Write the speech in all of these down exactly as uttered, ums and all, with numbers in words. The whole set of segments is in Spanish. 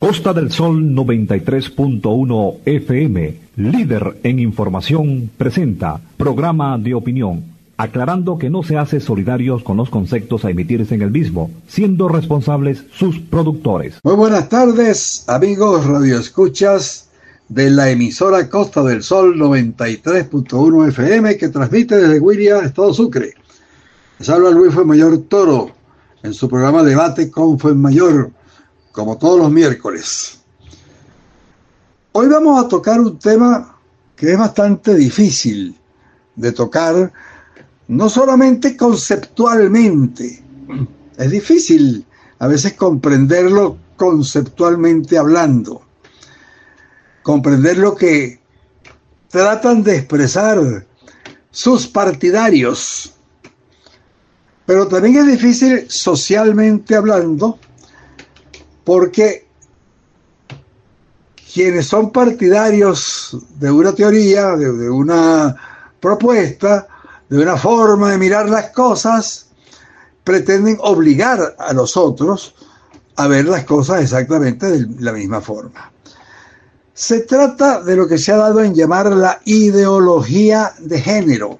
Costa del Sol noventa y tres punto uno F M, líder en información, presenta programa de opinión, aclarando que no se hace solidarios con los conceptos a emitirse en el mismo, siendo responsables sus productores. Muy buenas tardes, amigos radioescuchas de la emisora Costa del Sol noventa y tres punto uno F M, que transmite desde Huiria, Estado Sucre. Les habla Luis Fuenmayor Toro en su programa Debate con Fuenmayor, como todos los miércoles. Hoy vamos a tocar un tema que es bastante difícil de tocar, no solamente conceptualmente. Es difícil a veces comprenderlo conceptualmente hablando, comprender lo que tratan de expresar sus partidarios, pero también es difícil socialmente hablando, porque quienes son partidarios de una teoría, de, de una propuesta, de una forma de mirar las cosas, pretenden obligar a los otros a ver las cosas exactamente de la misma forma. Se trata de lo que se ha dado en llamar la ideología de género.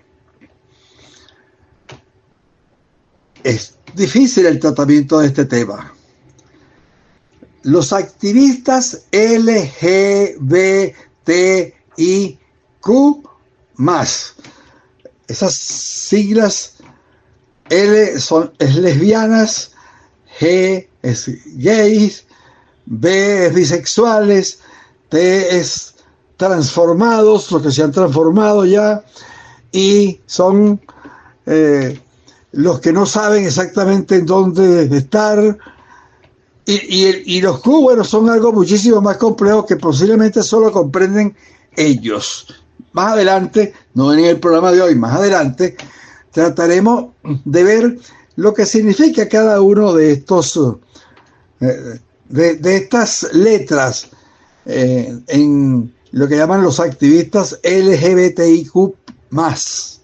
Es difícil el tratamiento de este tema. Los activistas L G B T I Q más, esas siglas, L son es lesbianas, G es gays, B es bisexuales, T es transformados, los que se han transformado ya, y son eh, los que no saben exactamente en dónde estar. Y, y, y los Q, bueno, son algo muchísimo más complejo que posiblemente solo comprenden ellos. Más adelante, no en el programa de hoy, más adelante, trataremos de ver lo que significa cada uno de estos, eh, de, de estas letras eh, en lo que llaman los activistas L G B T I Q más.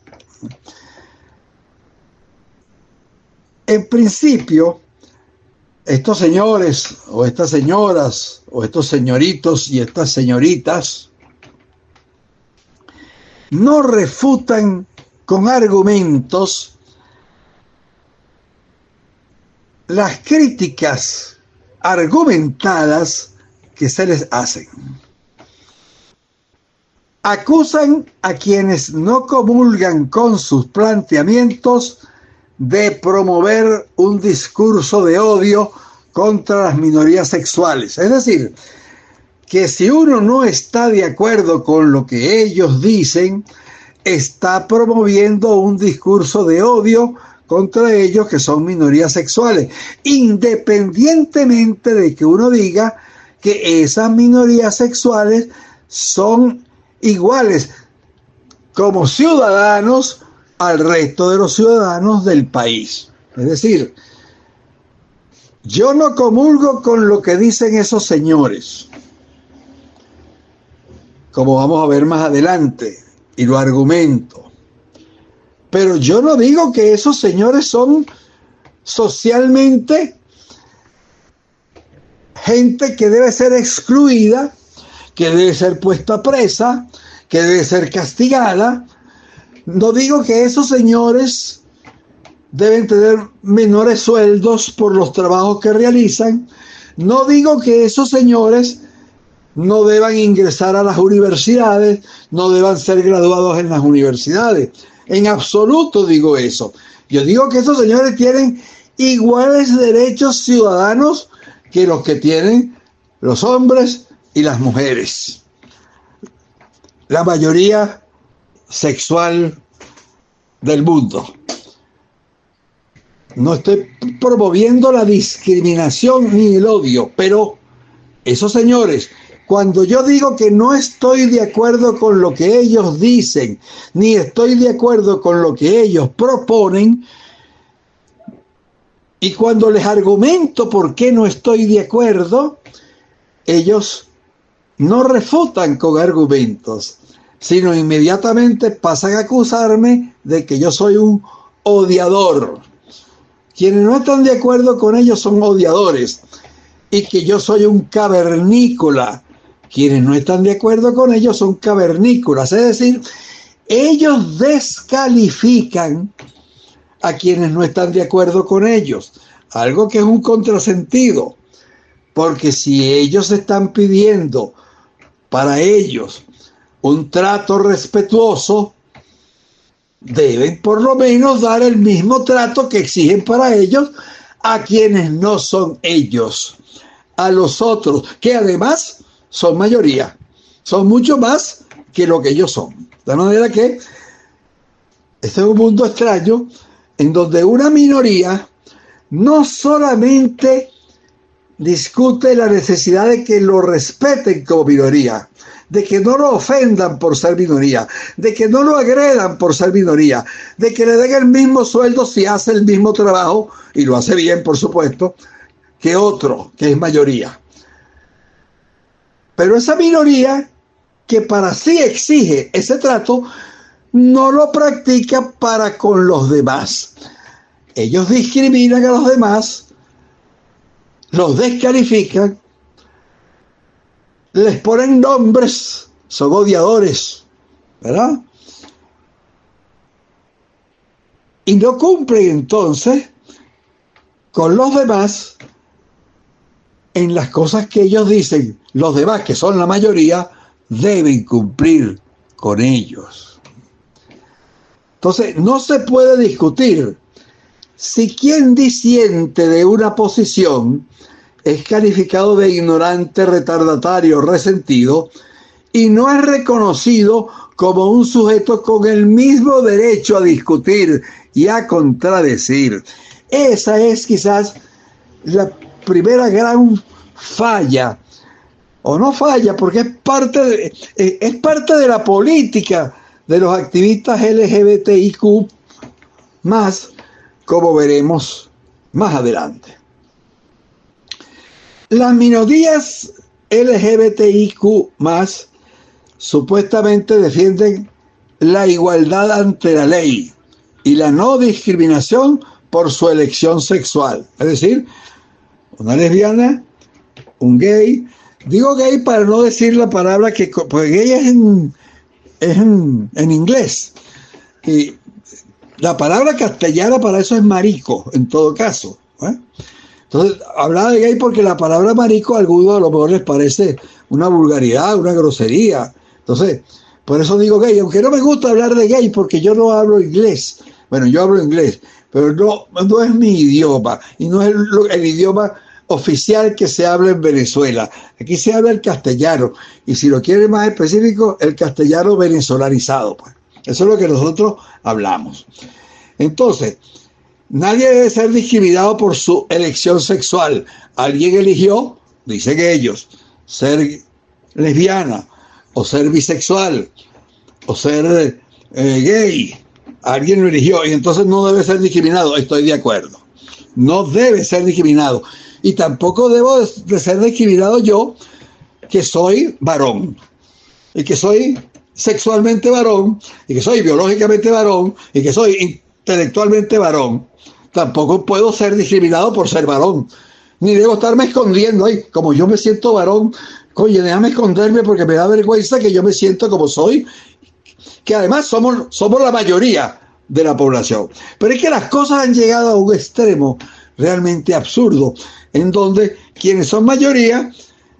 En principio, estos señores o estas señoras o estos señoritos y estas señoritas no refutan con argumentos las críticas argumentadas que se les hacen. Acusan a quienes no comulgan con sus planteamientos de promover un discurso de odio contra las minorías sexuales. Es decir, que si uno no está de acuerdo con lo que ellos dicen, está promoviendo un discurso de odio contra ellos, que son minorías sexuales, independientemente de que uno diga que esas minorías sexuales son iguales como ciudadanos al resto de los ciudadanos del país. Es decir, yo no comulgo con lo que dicen esos señores, como vamos a ver más adelante, y lo argumento. Pero yo no digo que esos señores son socialmente gente que debe ser excluida, que debe ser puesta presa, que debe ser castigada. No digo que esos señores deben tener menores sueldos por los trabajos que realizan. No digo que esos señores no deban ingresar a las universidades, no deban ser graduados en las universidades. En absoluto digo eso. Yo digo que esos señores tienen iguales derechos ciudadanos que los que tienen los hombres y las mujeres. La mayoría sexual del mundo. No estoy promoviendo la discriminación ni el odio, pero esos señores, cuando yo digo que no estoy de acuerdo con lo que ellos dicen, ni estoy de acuerdo con lo que ellos proponen, y cuando les argumento por qué no estoy de acuerdo, ellos no refutan con argumentos, sino inmediatamente pasan a acusarme de que yo soy un odiador. Quienes no están de acuerdo con ellos son odiadores. y que yo soy un cavernícola. Quienes no están de acuerdo con ellos son cavernícolas, es decir, ellos descalifican a quienes no están de acuerdo con ellos, algo que es un contrasentido, porque si ellos están pidiendo para ellos un trato respetuoso, deben por lo menos dar el mismo trato que exigen para ellos a quienes no son ellos, a los otros, que además son mayoría, son mucho más que lo que ellos son. De manera que este es un mundo extraño en donde una minoría no solamente discute la necesidad de que lo respeten como minoría, de que no lo ofendan por ser minoría, de que no lo agredan por ser minoría, de que le den el mismo sueldo si hace el mismo trabajo, y lo hace bien, por supuesto, que otro, que es mayoría. Pero esa minoría, que para sí exige ese trato, no lo practica para con los demás. Ellos discriminan a los demás, los descalifican, les ponen nombres, son odiadores, ¿verdad? Y no cumplen entonces con los demás en las cosas que ellos dicen. Los demás, que son la mayoría, deben cumplir con ellos. Entonces, no se puede discutir si quien disiente de una posición es calificado de ignorante, retardatario, resentido, y no es reconocido como un sujeto con el mismo derecho a discutir y a contradecir. Esa es quizás la primera gran falla, o no falla, porque es parte de, es parte de la política de los activistas L G B T I Q más, como veremos más adelante. Las minorías L G B T I Q más supuestamente defienden la igualdad ante la ley y la no discriminación por su elección sexual. Es decir, una lesbiana, un gay, digo gay para no decir la palabra que, porque gay es en, es en, en inglés, y la palabra castellana para eso es marico, en todo caso, ¿eh? Entonces, hablaba de gay porque la palabra marico a algunos a lo mejor les parece una vulgaridad, una grosería. Entonces, por eso digo gay, aunque no me gusta hablar de gay porque yo no hablo inglés. Bueno, yo hablo inglés, pero no, no es mi idioma y no es el, el idioma oficial que se habla en Venezuela. Aquí se habla el castellano y, si lo quieren más específico, el castellano venezolanizado. Pues. Eso es lo que nosotros hablamos. Entonces, nadie debe ser discriminado por su elección sexual. Alguien eligió, dicen ellos, ser lesbiana, o ser bisexual, o ser eh, gay. Alguien lo eligió y entonces no debe ser discriminado. Estoy de acuerdo. No debe ser discriminado. Y tampoco debo de, de ser discriminado yo, que soy varón, y que soy sexualmente varón, y que soy biológicamente varón, y que soy intelectualmente varón. Tampoco puedo ser discriminado por ser varón. Ni debo estarme escondiendo ahí. Como yo me siento varón, oye, déjame esconderme porque me da vergüenza que yo me siento como soy. Que además somos, somos la mayoría de la población. Pero es que las cosas han llegado a un extremo realmente absurdo, en donde quienes son mayoría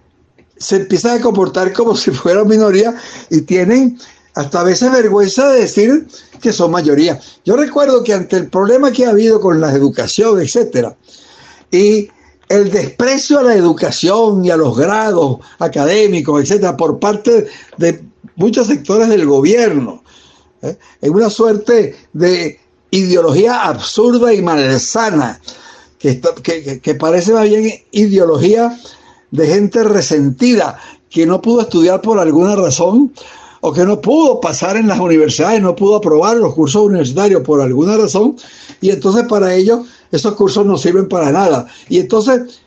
se empiezan a comportar como si fueran minoría y tienen hasta a veces vergüenza de decir que son mayoría. Yo recuerdo que ante el problema que ha habido con la educación, etcétera, y el desprecio a la educación y a los grados académicos, etcétera, por parte de muchos sectores del gobierno, ¿eh? en una suerte de ideología absurda y malsana, que, está, que, que parece más bien ideología de gente resentida, que no pudo estudiar por alguna razón, o que no pudo pasar en las universidades, no pudo aprobar los cursos universitarios por alguna razón, y entonces para ellos esos cursos no sirven para nada. Y entonces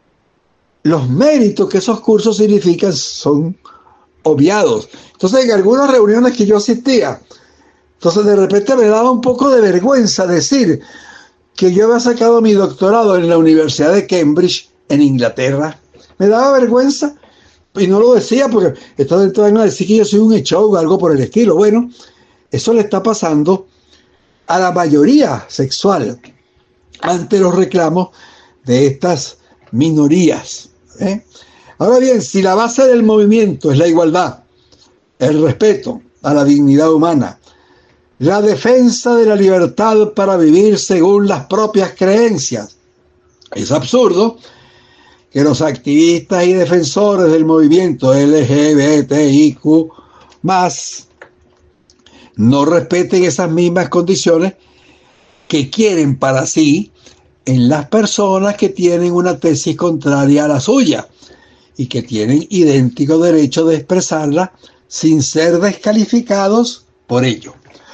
los méritos que esos cursos significan son obviados. Entonces, en algunas reuniones que yo asistía, entonces de repente me daba un poco de vergüenza decir que yo había sacado mi doctorado en la Universidad de Cambridge, en Inglaterra. Me daba vergüenza y no lo decía porque entonces van a decir que yo soy un echón o algo por el estilo. Bueno, eso le está pasando a la mayoría sexual ante los reclamos de estas minorías. ¿eh? Ahora bien, si la base del movimiento es la igualdad, el respeto a la dignidad humana, la defensa de la libertad para vivir según las propias creencias, es absurdo que los activistas y defensores del movimiento L G B T I Q más no respeten esas mismas condiciones que quieren para sí en las personas que tienen una tesis contraria a la suya y que tienen idéntico derecho de expresarla sin ser descalificados por ello.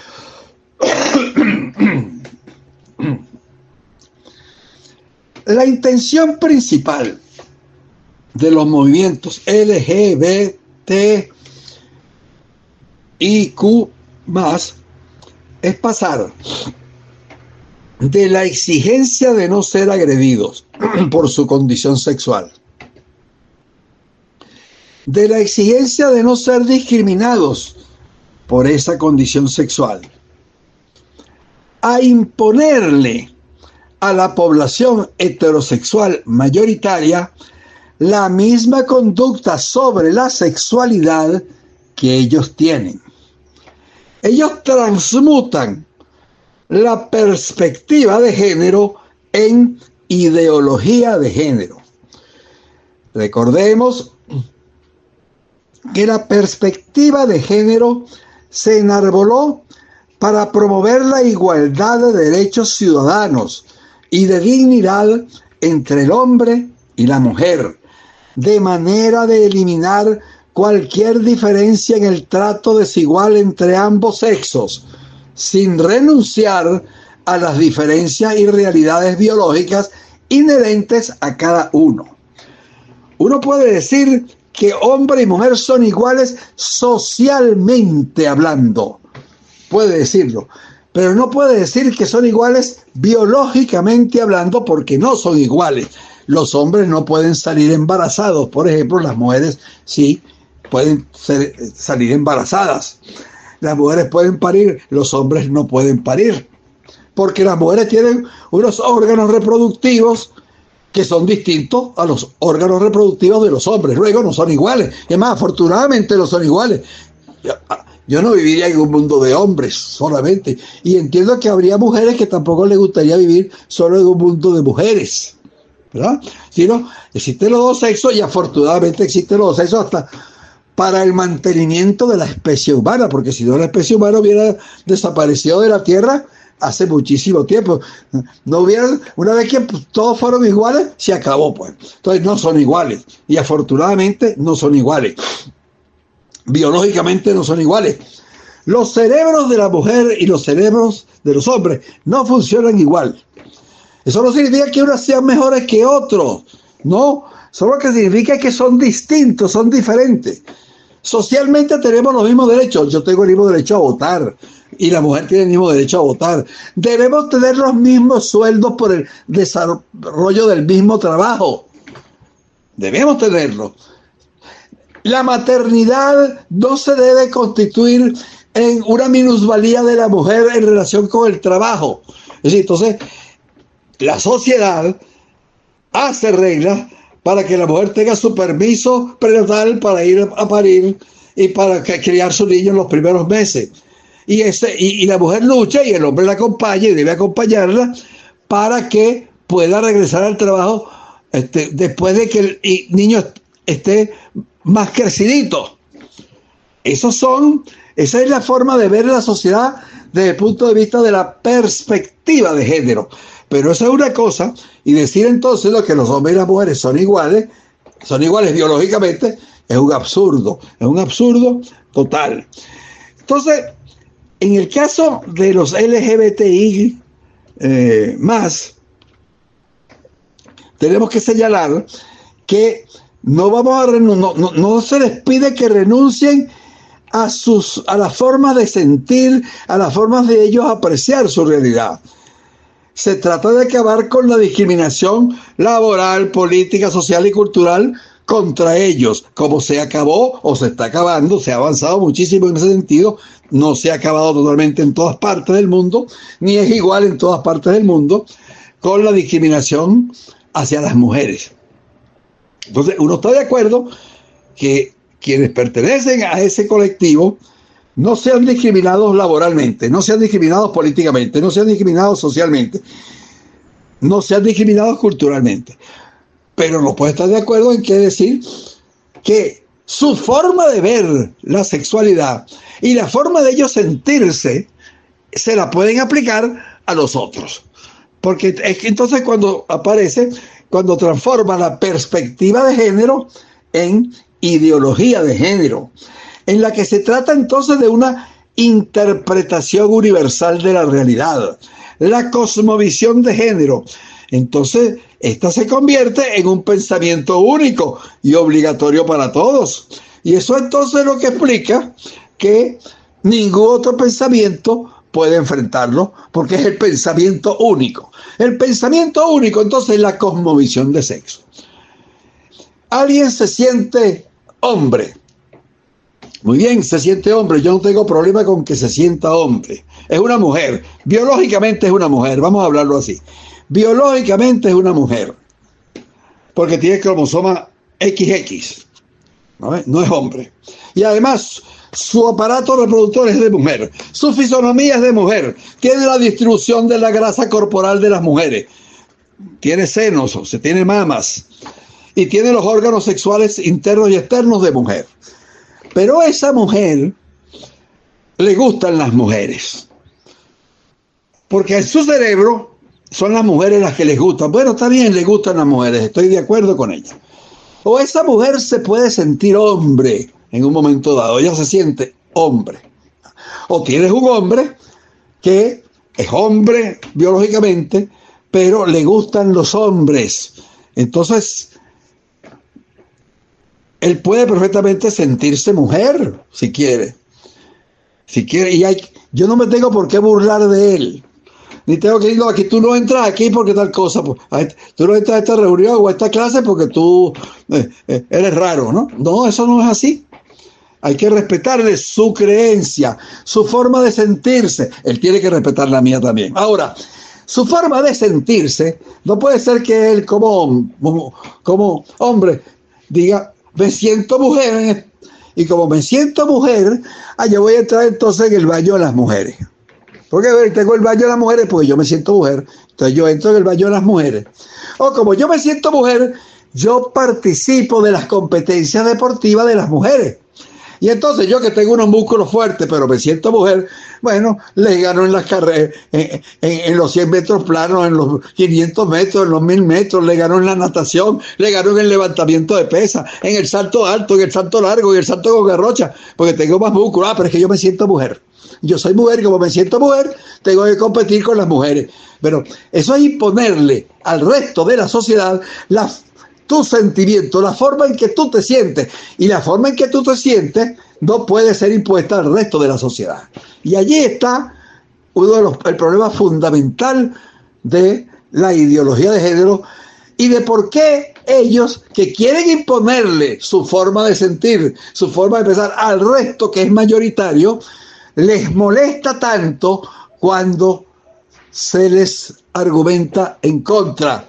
La intención principal de los movimientos L G B T I Q más es pasar de la exigencia de no ser agredidos por su condición sexual, de la exigencia de no ser discriminados por esa condición sexual, a imponerle a la población heterosexual mayoritaria la misma conducta sobre la sexualidad que ellos tienen. Ellos transmutan la perspectiva de género en ideología de género. Recordemos que la perspectiva de género se enarboló para promover la igualdad de derechos ciudadanos y de dignidad entre el hombre y la mujer, de manera de eliminar cualquier diferencia en el trato desigual entre ambos sexos, sin renunciar a las diferencias y realidades biológicas inherentes a cada uno. Uno puede decir que hombre y mujer son iguales socialmente hablando, puede decirlo, pero no puede decir que son iguales biológicamente hablando porque no son iguales. Los hombres no pueden salir embarazados, por ejemplo, las mujeres sí pueden ser, salir embarazadas. Las mujeres pueden parir, los hombres no pueden parir, porque las mujeres tienen unos órganos reproductivos que son distintos a los órganos reproductivos de los hombres. Luego no son iguales. Es más, afortunadamente no son iguales. Yo, yo no viviría en un mundo de hombres solamente. Y entiendo que habría mujeres que tampoco les gustaría vivir solo en un mundo de mujeres, ¿verdad? Sino existen los dos sexos y afortunadamente existen los dos sexos hasta para el mantenimiento de la especie humana, porque si no la especie humana hubiera desaparecido de la Tierra hace muchísimo tiempo. No hubiera, una vez que todos fueron iguales, se acabó, pues. Entonces no son iguales y afortunadamente no son iguales. Biológicamente no son iguales. Los cerebros de la mujer y los cerebros de los hombres no funcionan igual. Eso no significa que unos sean mejores que otros, no. Solo que significa que son distintos, son diferentes. Socialmente tenemos los mismos derechos. Yo tengo el mismo derecho a votar y la mujer tiene el mismo derecho a votar. Debemos tener los mismos sueldos por el desarrollo del mismo trabajo. Debemos tenerlo. La maternidad no se debe constituir en una minusvalía de la mujer en relación con el trabajo. Es decir, entonces, la sociedad hace reglas para que la mujer tenga su permiso prenatal para ir a parir y para criar su niño en los primeros meses. Y, ese, y, y la mujer lucha y el hombre la acompaña y debe acompañarla para que pueda regresar al trabajo este, después de que el, el niño esté más crecidito. Esos son, esa es la forma de ver la sociedad desde el punto de vista de la perspectiva de género. Pero eso es una cosa, y decir entonces lo que los hombres y las mujeres son iguales, son iguales biológicamente, es un absurdo, es un absurdo total. Entonces, en el caso de los L G B T I eh, más, tenemos que señalar que no vamos a renun- no, no, no se les pide que renuncien a sus a las formas de sentir, a las formas de ellos apreciar su realidad. se trata de acabar con la discriminación laboral, política, social y cultural contra ellos, como se acabó o se está acabando, se ha avanzado muchísimo en ese sentido, no se ha acabado totalmente en todas partes del mundo, ni es igual en todas partes del mundo, con la discriminación hacia las mujeres. Entonces, uno está de acuerdo que quienes pertenecen a ese colectivo no sean discriminados laboralmente, no sean discriminados políticamente, no sean discriminados socialmente, no sean discriminados culturalmente. Pero no puede estar de acuerdo en que decir que su forma de ver la sexualidad y la forma de ellos sentirse se la pueden aplicar a los otros. Porque es que entonces cuando aparece, cuando transforma la perspectiva de género en ideología de género, en la que se trata entonces de una interpretación universal de la realidad, la cosmovisión de género. Entonces, esta se convierte en un pensamiento único y obligatorio para todos. Y eso entonces lo que explica que ningún otro pensamiento puede enfrentarlo, porque es el pensamiento único. El pensamiento único, entonces, es la cosmovisión de sexo. Alguien se siente hombre. Muy bien, se siente hombre. Yo no tengo problema con que se sienta hombre. Es una mujer. Biológicamente es una mujer. Vamos a hablarlo así. Biológicamente es una mujer. Porque tiene cromosoma equis equis. ¿No es? No es hombre. Y además, su aparato reproductor es de mujer. Su fisonomía es de mujer. Tiene la distribución de la grasa corporal de las mujeres. Tiene senos, o se tiene mamas. Y tiene los órganos sexuales internos y externos de mujer. Pero a esa mujer le gustan las mujeres. Porque en su cerebro son las mujeres las que les gustan. Bueno, está bien, le gustan las mujeres, estoy de acuerdo con ella. O esa mujer se puede sentir hombre en un momento dado, ella se siente hombre. O tienes un hombre que es hombre biológicamente, pero le gustan los hombres. Entonces, él puede perfectamente sentirse mujer, si quiere. Si quiere, y hay, yo no me tengo por qué burlar de él. Ni tengo que ir, no, aquí tú no entras aquí porque tal cosa. Pues, tú no entras a esta reunión o a esta clase porque tú eh, eh, eres raro, ¿no? No, eso no es así. Hay que respetarle su creencia, su forma de sentirse. Él tiene que respetar la mía también. Ahora, su forma de sentirse, no puede ser que él como, como, como hombre diga, me siento mujer, y como me siento mujer, ah, yo voy a entrar entonces en el baño de las mujeres. Porque a ver, tengo el baño de las mujeres porque yo me siento mujer, entonces yo entro en el baño de las mujeres. O como yo me siento mujer, yo participo de las competencias deportivas de las mujeres. Y entonces yo que tengo unos músculos fuertes, pero me siento mujer, bueno, les gano en las carreras, en, en, en los cien metros planos, en los quinientos metros, en los mil metros, le gano en la natación, le gano en el levantamiento de pesas, en el salto alto, en el salto largo, en el salto con garrocha, porque tengo más músculos. Ah, pero es que yo me siento mujer. Yo soy mujer y como me siento mujer, tengo que competir con las mujeres. Pero eso es imponerle al resto de la sociedad la tu sentimiento, la forma en que tú te sientes, y la forma en que tú te sientes no puede ser impuesta al resto de la sociedad. Y allí está uno de los el problema fundamental de la ideología de género y de por qué ellos que quieren imponerle su forma de sentir, su forma de pensar al resto que es mayoritario, les molesta tanto cuando se les argumenta en contra.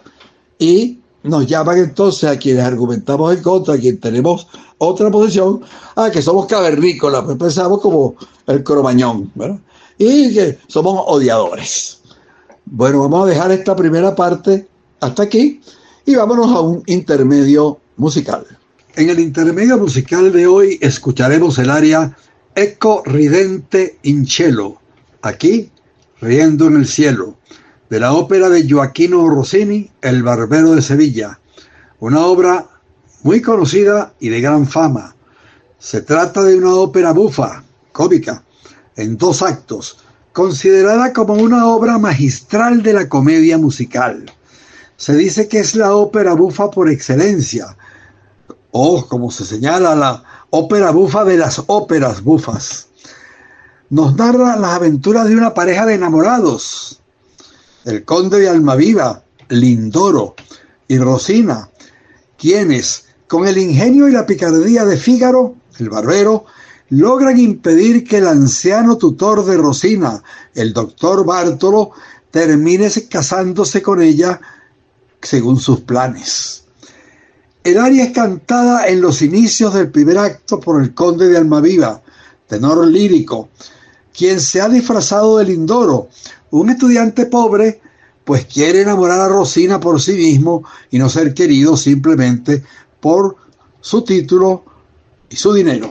Y nos llaman entonces a quienes argumentamos en contra, a quienes tenemos otra posición, a que somos cavernícolas, pues pensamos como el Cromañón, ¿verdad? Y que somos odiadores. Bueno, vamos a dejar esta primera parte hasta aquí y vámonos a un intermedio musical. En el intermedio musical de hoy escucharemos el aria Ecco ridente in cielo, aquí riendo en el cielo, de la ópera de Gioachino Rossini, El Barbero de Sevilla, una obra muy conocida y de gran fama. Se trata de una ópera bufa, cómica, en dos actos, considerada como una obra magistral de la comedia musical. Se dice que es la ópera bufa por excelencia, o como se señala, la ópera bufa de las óperas bufas. Nos narra las aventuras de una pareja de enamorados el conde de Almaviva, Lindoro y Rosina, quienes, con el ingenio y la picardía de Fígaro, el barbero, logran impedir que el anciano tutor de Rosina, el doctor Bártolo, termine casándose con ella según sus planes. El aria es cantada en los inicios del primer acto por el conde de Almaviva, tenor lírico, quien se ha disfrazado de Lindoro, un estudiante pobre, pues quiere enamorar a Rosina por sí mismo y no ser querido simplemente por su título y su dinero.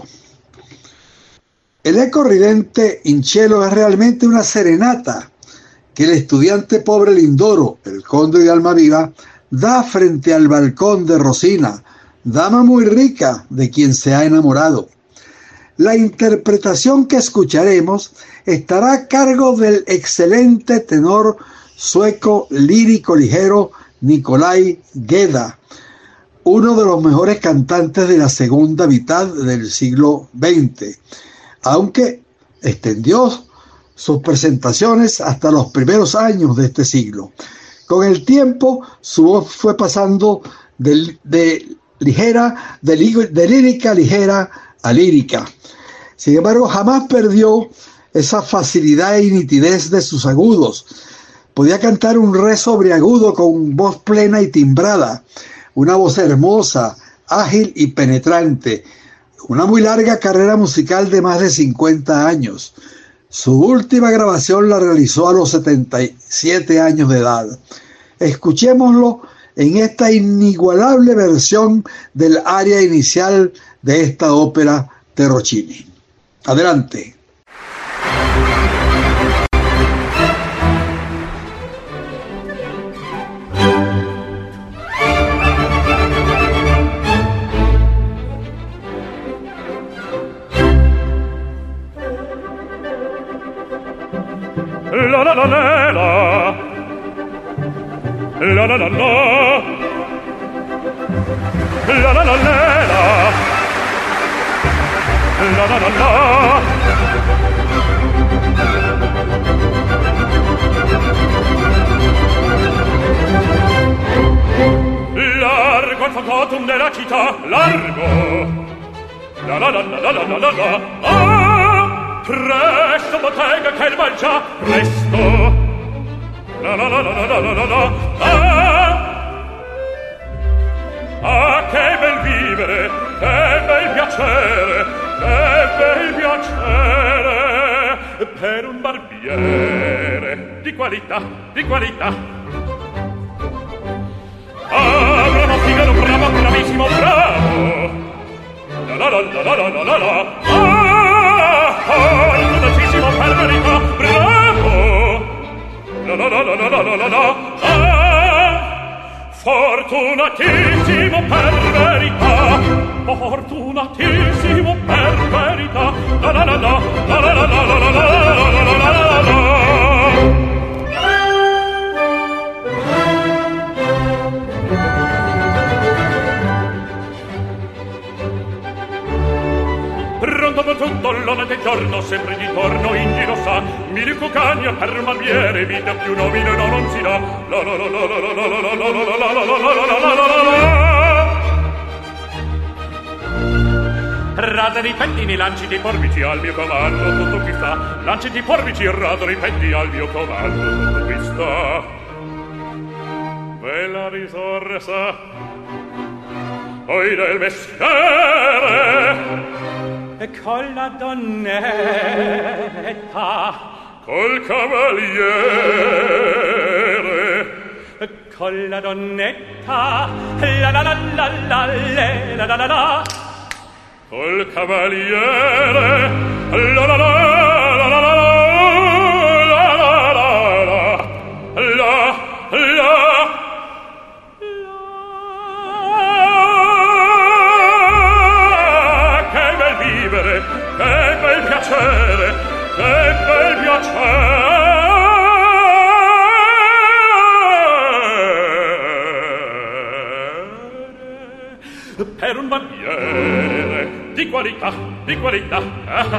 El eco ridente in cielo es realmente una serenata que el estudiante pobre Lindoro, el conde de Almaviva, da frente al balcón de Rosina, dama muy rica de quien se ha enamorado. La interpretación que escucharemos estará a cargo del excelente tenor sueco lírico ligero Nikolai Geda, uno de los mejores cantantes de la segunda mitad del siglo veinte, aunque extendió sus presentaciones hasta los primeros años de este siglo. Con el tiempo, su voz fue pasando de, de ligera, de, de lírica ligera a lírica. Sin embargo, jamás perdió esa facilidad y nitidez de sus agudos. Podía cantar un re sobreagudo con voz plena y timbrada, una voz hermosa, ágil y penetrante, una muy larga carrera musical de más de cincuenta años. Su última grabación la realizó a los setenta y siete años de edad. Escuchémoslo en esta inigualable versión del aria inicial de esta ópera de Rossini. Adelante. La la la la la la la la la la la la la la la la la. Largo il fagotum della città, largo. La la la la la la la la. Ah, presto bottega che il va già, presto. La la la la la la la la. Ah, ah, che bel vivere, che bel piacere, che bel piacere per un barbiere di qualità, di qualità. Ah, bravo Figaro, bravo, bravissimo, bravo. La la la la la la la la. Ah, ah, il dolcissimo per verità, bravo. La la la la la la la la. Ah, fortunatissimo per verità, fortunatissimo per verità. La la la la la la la la la la la la la la. Pronto per tutto l'anno del giorno, sempre di torno in giro sa, mille cucagna per un barbiere, vita più nobile no non si dà. La la la la la la la la la la la la la la la la. Radari i pettini, lanciti i porbici al mio comando, tutto qui sta. Lanciti i porbici, radari i pettini al mio comando, tutto qui sta. Bella risorsa, poi del mestiere. E con la donnetta, col cavaliere, e con la donnetta, la la la la la la la la la, col cavaliere, la la la la la la la la la. Che bel piacere, che bel piacere per un barbiere di qualità, di qualità.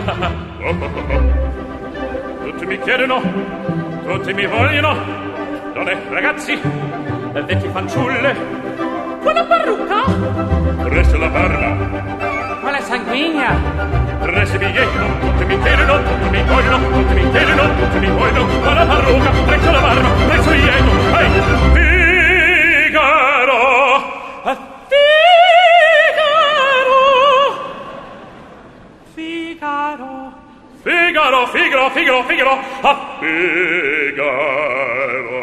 Oh, oh, oh. Tutti mi chiedono, tutti mi vogliono, donne, ragazzi, vecchi fanciulle. Quella parrucca? Presso la barba. Quella sanguigna? Presso il biglietto, tutti mi chiedono, tutti mi vogliono, tutti mi chiedono, tutti mi vogliono. Quella parrucca, presso la barba, presso il biglietto. Ehi, Figaro! Figaro! Figaro, Figaro, Figaro, Figaro, ah, Figaro.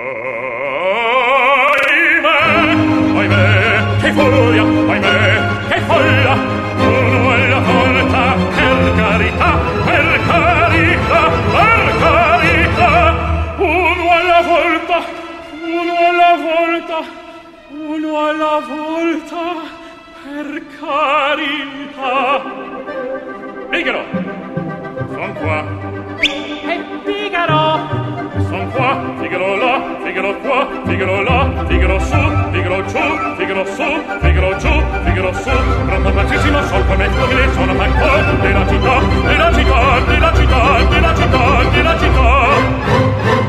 Ahimè, ahimè, che furia, ahimè, che folla. Uno alla volta, per carità, per carità, per carità. Uno alla volta, uno alla volta, uno alla volta, per carità. Figaro! Son qua. E Figaro! Son qua, Figaro là, Figaro qua, Figaro là, Figaro su, Figaro giù, Figaro su, Figaro giù, Figaro su. Pronto precissimo, sol come fumile, sono ancora della città, della città, della città, della città, della città.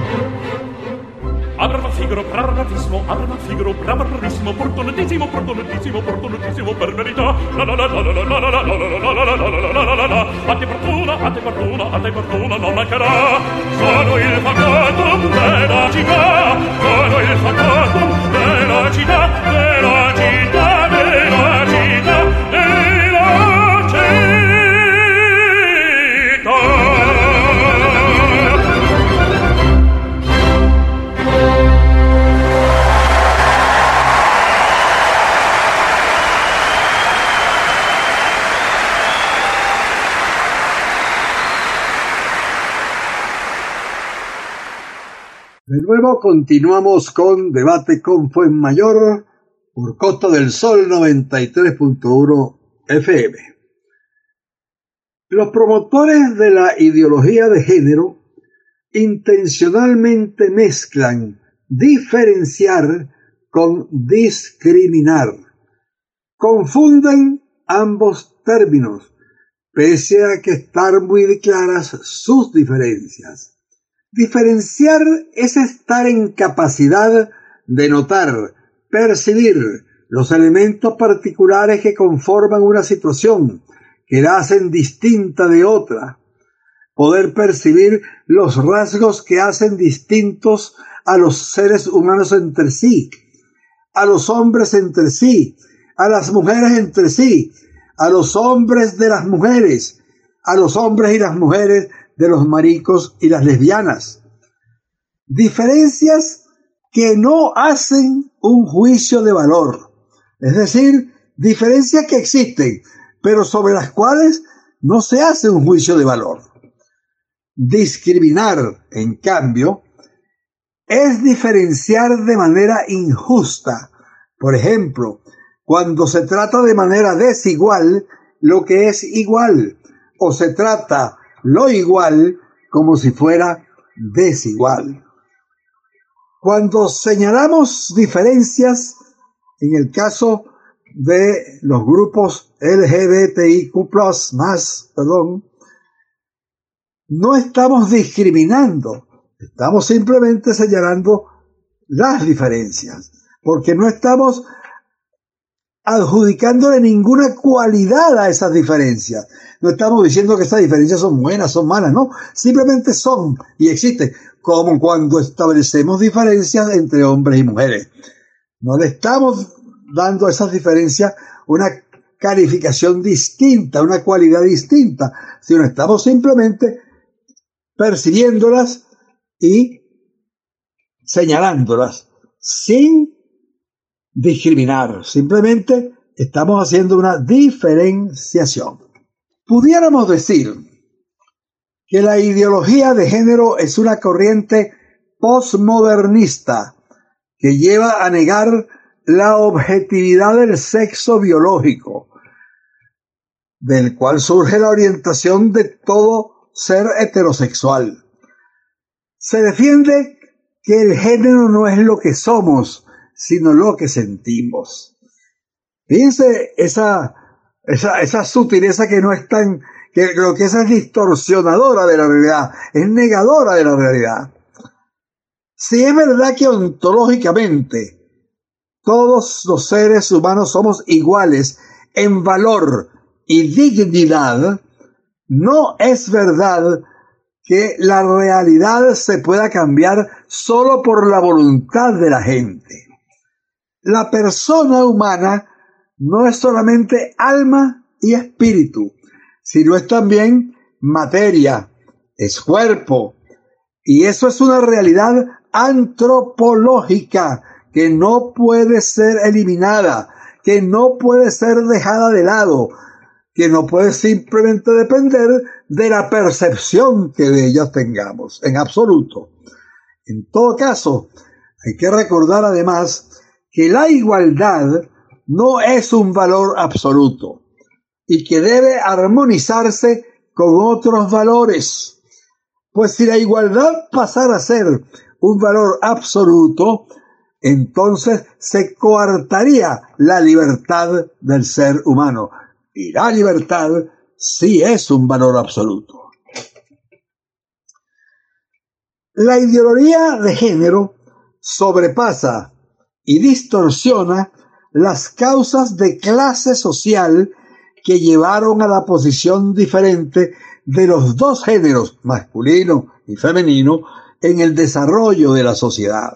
Bravo Figaro, bravissimo, bravo Figaro, bravissimo, portonatissimo, portonatissimo, portonatissimo, per verità. La la la la la la la la la la la la la la la la. A te fortuna, a te fortuna, a te fortuna non mancherà. Sono il facatum della città, sono il facatum della città, della città, della città, della città. De nuevo continuamos con Debate con Fuenmayor por Costa del Sol noventa y tres punto uno F M. Los promotores de la ideología de género intencionalmente mezclan diferenciar con discriminar. Confunden ambos términos, pese a que están muy claras sus diferencias. Diferenciar es estar en capacidad de notar, percibir los elementos particulares que conforman una situación, que la hacen distinta de otra. Poder percibir los rasgos que hacen distintos a los seres humanos entre sí, a los hombres entre sí, a las mujeres entre sí, a los hombres de las mujeres, a los hombres y las mujeres de los maricos y las lesbianas. Diferencias que no hacen un juicio de valor. Es decir, diferencias que existen, pero sobre las cuales no se hace un juicio de valor. Discriminar, en cambio, es diferenciar de manera injusta. Por ejemplo, cuando se trata de manera desigual lo que es igual, o se trata lo igual como si fuera desigual. Cuando señalamos diferencias, en el caso de los grupos L G B T I Q plus, más, perdón, no estamos discriminando, estamos simplemente señalando las diferencias, porque no estamos adjudicándole ninguna cualidad a esas diferencias. No estamos diciendo que esas diferencias son buenas, son malas, no. Simplemente son y existen, como cuando establecemos diferencias entre hombres y mujeres. No le estamos dando a esas diferencias una calificación distinta, una cualidad distinta, sino estamos simplemente percibiéndolas y señalándolas sin discriminar, simplemente estamos haciendo una diferenciación. Pudiéramos decir que la ideología de género es una corriente postmodernista que lleva a negar la objetividad del sexo biológico, del cual surge la orientación de todo ser heterosexual. Se defiende que el género no es lo que somos, sino lo que sentimos. Fíjense esa, esa, esa sutileza que no es tan, que lo que es, es distorsionadora de la realidad, es negadora de la realidad. Si es verdad que ontológicamente todos los seres humanos somos iguales en valor y dignidad, no es verdad que la realidad se pueda cambiar solo por la voluntad de la gente. La persona humana no es solamente alma y espíritu, sino es también materia, es cuerpo, y eso es una realidad antropológica que no puede ser eliminada, que no puede ser dejada de lado, que no puede simplemente depender de la percepción que de ellas tengamos, en absoluto. En todo caso, hay que recordar además que la igualdad no es un valor absoluto y que debe armonizarse con otros valores. Pues si la igualdad pasara a ser un valor absoluto, entonces se coartaría la libertad del ser humano. Y la libertad sí es un valor absoluto. La ideología de género sobrepasa y distorsiona las causas de clase social que llevaron a la posición diferente de los dos géneros, masculino y femenino, en el desarrollo de la sociedad.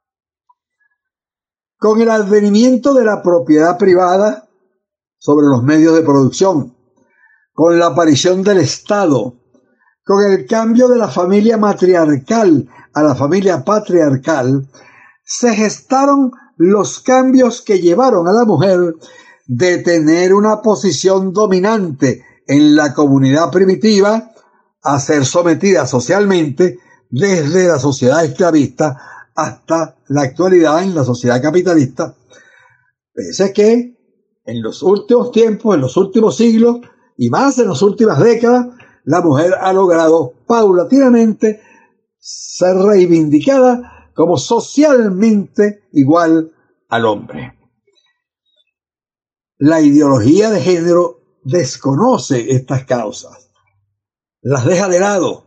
Con el advenimiento de la propiedad privada sobre los medios de producción, con la aparición del Estado, con el cambio de la familia matriarcal a la familia patriarcal, se gestaron los cambios que llevaron a la mujer de tener una posición dominante en la comunidad primitiva a ser sometida socialmente desde la sociedad esclavista hasta la actualidad en la sociedad capitalista. Pese a que en los últimos tiempos, en los últimos siglos y más en las últimas décadas, la mujer ha logrado paulatinamente ser reivindicada como socialmente igual al hombre. La ideología de género desconoce estas causas, las deja de lado.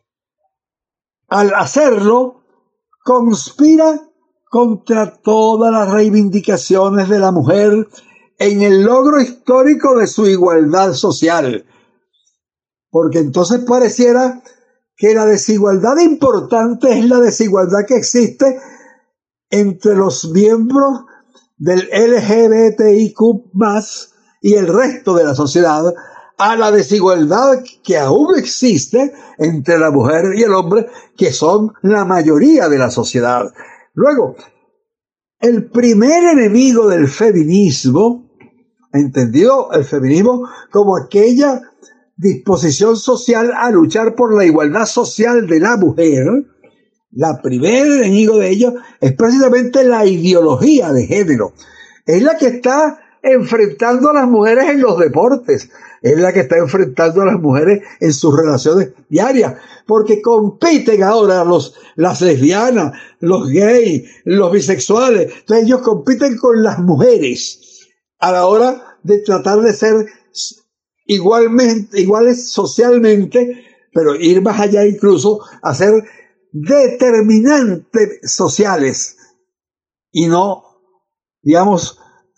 Al hacerlo, conspira contra todas las reivindicaciones de la mujer en el logro histórico de su igualdad social, porque entonces pareciera que la desigualdad importante es la desigualdad que existe entre los miembros del L G B T I Q más y el resto de la sociedad, a la desigualdad que aún existe entre la mujer y el hombre, que son la mayoría de la sociedad. Luego, el primer enemigo del feminismo, entendido el feminismo como aquella disposición social a luchar por la igualdad social de la mujer, la primer enemigo de ello es precisamente la ideología de género. Es la que está enfrentando a las mujeres en los deportes, es la que está enfrentando a las mujeres en sus relaciones diarias, porque compiten ahora los, las lesbianas, los gays, los bisexuales. Entonces ellos compiten con las mujeres a la hora de tratar de ser igualmente, iguales socialmente, pero ir más allá incluso a ser determinantes sociales y no, digamos,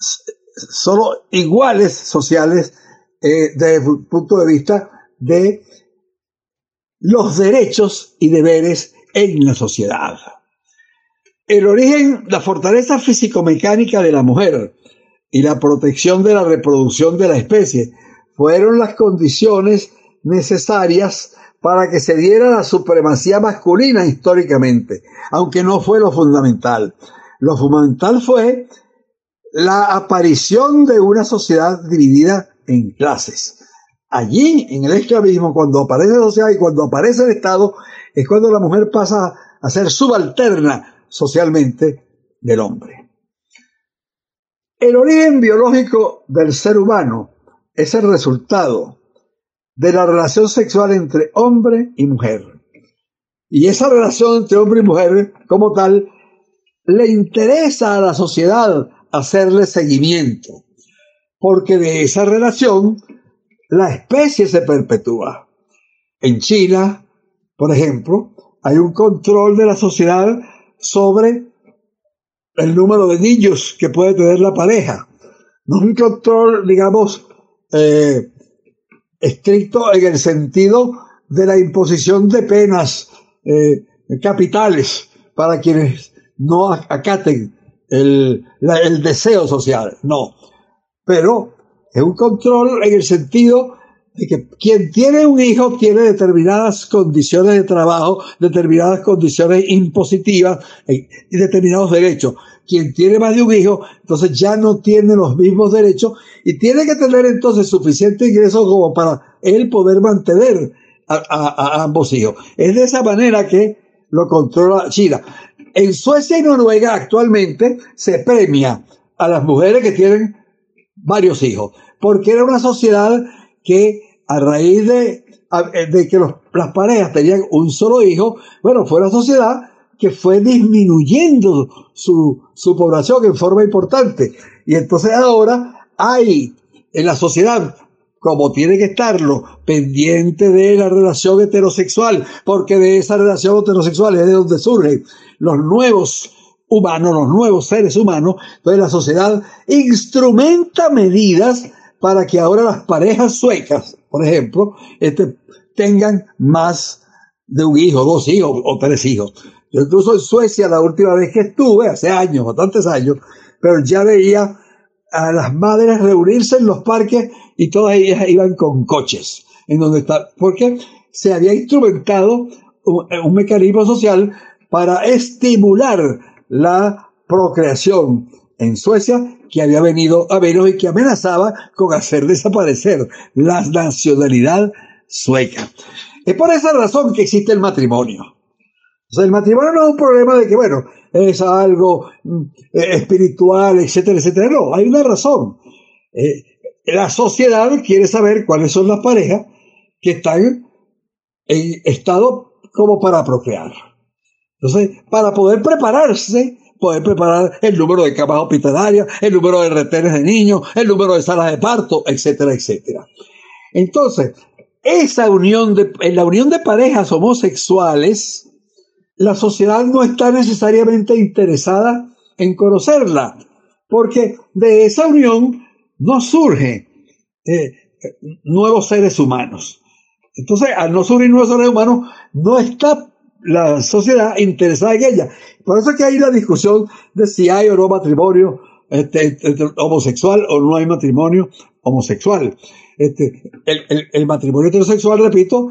solo iguales sociales eh, desde el punto de vista de los derechos y deberes en la sociedad. El origen, la fortaleza físico-mecánica de la mujer y la protección de la reproducción de la especie fueron las condiciones necesarias para que se diera la supremacía masculina históricamente, aunque no fue lo fundamental. Lo fundamental fue la aparición de una sociedad dividida en clases. Allí, en el esclavismo, cuando aparece la sociedad y cuando aparece el Estado, es cuando la mujer pasa a ser subalterna socialmente del hombre. El origen biológico del ser humano es el resultado de la relación sexual entre hombre y mujer. Y esa relación entre hombre y mujer, como tal, le interesa a la sociedad hacerle seguimiento, porque de esa relación la especie se perpetúa. En China, por ejemplo, hay un control de la sociedad sobre el número de niños que puede tener la pareja. No es un control, digamos, eh, estricto en el sentido de la imposición de penas eh, capitales para quienes no acaten el, la, el deseo social, no. Pero es un control en el sentido de que quien tiene un hijo tiene determinadas condiciones de trabajo, determinadas condiciones impositivas y determinados derechos. Quien tiene más de un hijo, entonces ya no tiene los mismos derechos y tiene que tener entonces suficiente ingreso como para él poder mantener a, a, a ambos hijos. Es de esa manera que lo controla China. En Suecia y Noruega actualmente se premia a las mujeres que tienen varios hijos, porque era una sociedad que a raíz de, de que los, las parejas tenían un solo hijo, bueno, fue una sociedad que fue disminuyendo su, su población en forma importante. Y entonces ahora hay en la sociedad, como tiene que estarlo, pendiente de la relación heterosexual, porque de esa relación heterosexual es de donde surgen los nuevos humanos, los nuevos seres humanos. Entonces la sociedad instrumenta medidas para que ahora las parejas suecas, por ejemplo, este, tengan más de un hijo, dos hijos o tres hijos. Yo incluso en Suecia, la última vez que estuve, hace años, bastantes años, pero ya veía a las madres reunirse en los parques y todas ellas iban con coches, en donde está, porque se había instrumentado un, un mecanismo social para estimular la procreación en Suecia, que había venido a menos y que amenazaba con hacer desaparecer la nacionalidad sueca. Es por esa razón que existe el matrimonio. O sea, el matrimonio no es un problema de que, bueno, es algo eh, espiritual, etcétera, etcétera. No, hay una razón. Eh, la sociedad quiere saber cuáles son las parejas que están en estado como para procrear. Entonces, para poder prepararse, poder preparar el número de camas hospitalarias, el número de retenes de niños, el número de salas de parto, etcétera, etcétera. Entonces, esa unión de, en la unión de parejas homosexuales, la sociedad no está necesariamente interesada en conocerla, porque de esa unión no surgen eh, nuevos seres humanos. Entonces, al no surgir nuevos seres humanos, no está la sociedad interesada en ella. Por eso es que hay la discusión de si hay o no matrimonio este, este, homosexual o no hay matrimonio homosexual. Este, el, el, el matrimonio heterosexual, repito,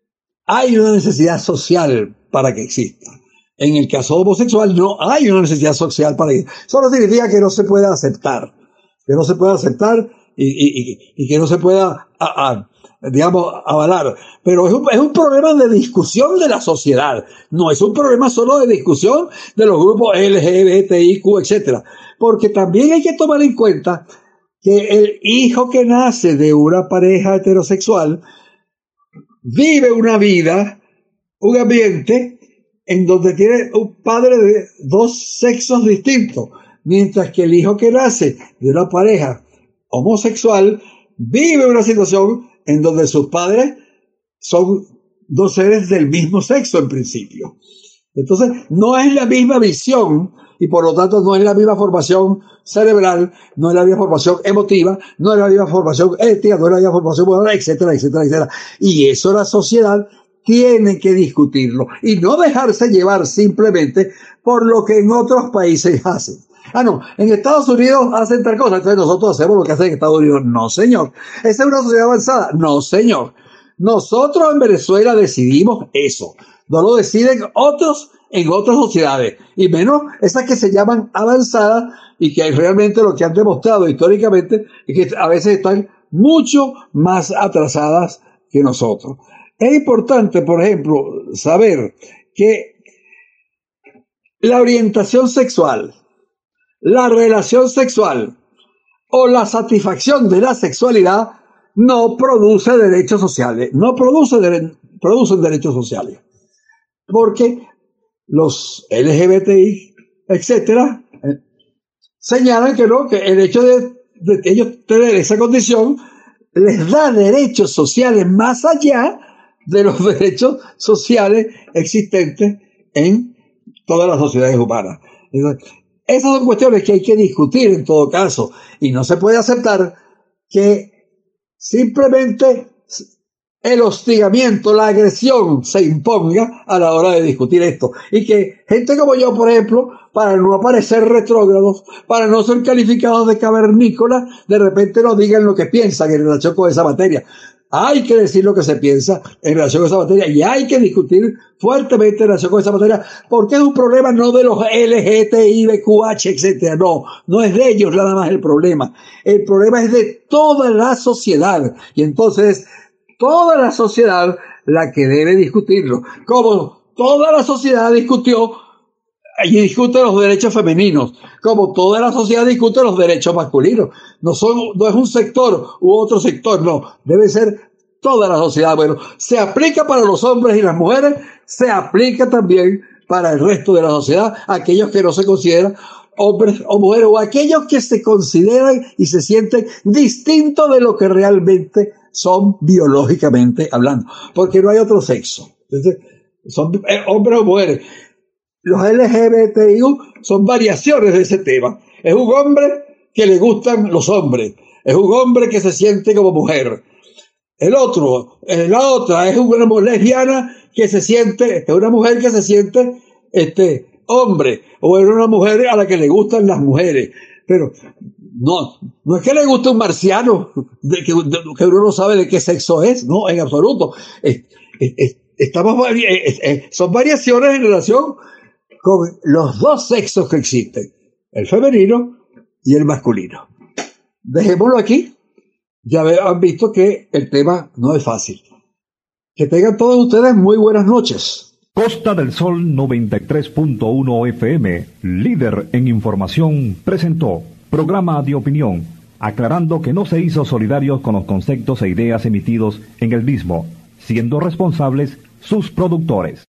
hay una necesidad social para que exista. En el caso homosexual no hay una necesidad social para que solo significa que no se pueda aceptar, que no se pueda aceptar y, y, y, y que no se pueda, a, a, digamos, avalar. Pero es un, es un problema de discusión de la sociedad, no es un problema solo de discusión de los grupos L G B T I Q, etcétera. Porque también hay que tomar en cuenta que el hijo que nace de una pareja heterosexual vive una vida, un ambiente en donde tiene un padre de dos sexos distintos, mientras que el hijo que nace de una pareja homosexual vive una situación en donde sus padres son dos seres del mismo sexo en principio. Entonces, no es la misma visión y por lo tanto no es la misma formación cerebral, no es la misma formación emotiva, no es la misma formación ética, no es la misma formación moral, etcétera, etcétera, etcétera. Y eso la sociedad tiene que discutirlo y no dejarse llevar simplemente por lo que en otros países hacen. Ah, no, en Estados Unidos hacen tal cosa, entonces nosotros hacemos lo que hacen en Estados Unidos. No, señor. ¿Esa es una sociedad avanzada? No, señor. Nosotros en Venezuela decidimos eso. No lo deciden otros en otras sociedades, y menos esas que se llaman avanzadas y que realmente lo que han demostrado históricamente es que a veces están mucho más atrasadas que nosotros. Es importante, por ejemplo, saber que la orientación sexual, la relación sexual o la satisfacción de la sexualidad no produce derechos sociales, no produce de, producen derechos sociales. Porque los L G B T I, etcétera, eh, señalan que no, que el hecho de, de ellos tener esa condición les da derechos sociales más allá de los derechos sociales existentes en todas las sociedades humanas. Entonces, esas son cuestiones que hay que discutir en todo caso, y no se puede aceptar que simplemente el hostigamiento, la agresión se imponga a la hora de discutir esto, y que gente como yo, por ejemplo, para no aparecer retrógrados, para no ser calificados de cavernícolas, de repente nos digan lo que piensan en relación con esa materia. Hay que decir lo que se piensa en relación con esa materia, y hay que discutir fuertemente en relación con esa materia, porque es un problema no de los L G T I, B Q H, etcétera. No, no es de ellos nada más el problema. El problema es de toda la sociedad, y entonces toda la sociedad la que debe discutirlo, como toda la sociedad discutió y discute los derechos femeninos, como toda la sociedad discute los derechos masculinos. No son, no es un sector u otro sector, no, debe ser toda la sociedad. Bueno, se aplica para los hombres y las mujeres, se aplica también para el resto de la sociedad, aquellos que no se consideran hombres o mujeres, o aquellos que se consideran y se sienten distintos de lo que realmente son biológicamente hablando, porque no hay otro sexo. Entonces, son eh, hombres o mujeres. Los L G B T I son variaciones de ese tema. Es un hombre que le gustan los hombres, es un hombre que se siente como mujer. El otro, la otra es una lesbiana que se siente, es una mujer que se siente este hombre, o es una mujer a la que le gustan las mujeres. Pero no, no es que le guste un marciano, de que, de, que uno no sabe de qué sexo es, no, en absoluto. Es, es, es, estamos, es, es, son variaciones en relación con los dos sexos que existen, el femenino y el masculino. Dejémoslo aquí. Ya han visto que el tema no es fácil. Que tengan todos ustedes muy buenas noches. Costa del Sol noventa y tres punto uno F M, líder en información, presentó programa de opinión, aclarando que no se hizo solidarios con los conceptos e ideas emitidos en el mismo, siendo responsables sus productores.